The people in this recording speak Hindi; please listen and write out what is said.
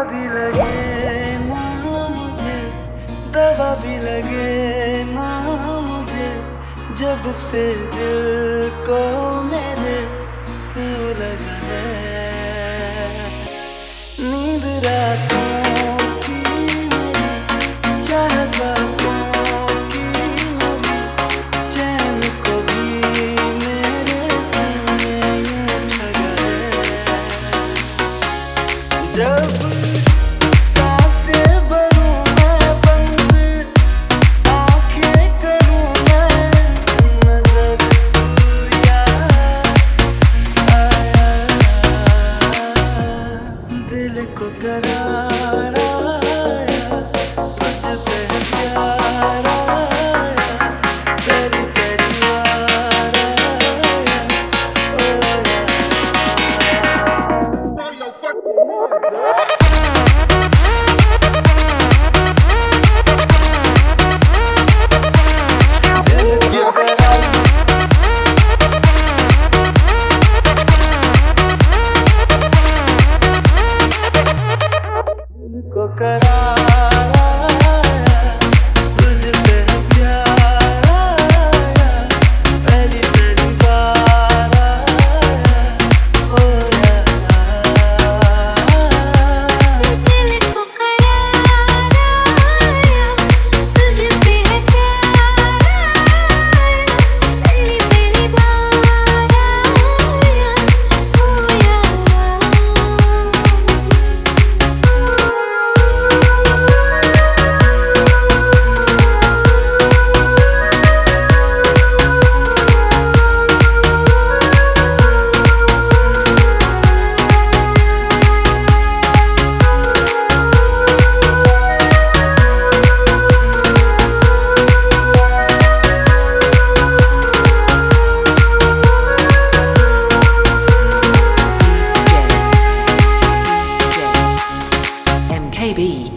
भी लगे ना मुझे, दवा भी लगे ना मुझे, जब से दिल को मेरे तू लगा है। नींद रातों की मेरी, चाहत बातों की मेरी, चैन को भी मेरे तुमने यूं ठगा है। जब सांसें भरूं मैं बंद, आंखें करूं मैं नजर, तू याद आया। दिल को करार आया, तुझ पे प्यार आया, तेरी तेरी यार आया, ओ यार। को करार आया, तुझ पे प्यार आया, पहली पहली बार आया, ओ यार। दिल को करार आया, तुझ पे प्यार आया, पहली पहली बार आया, ओ यार। MKB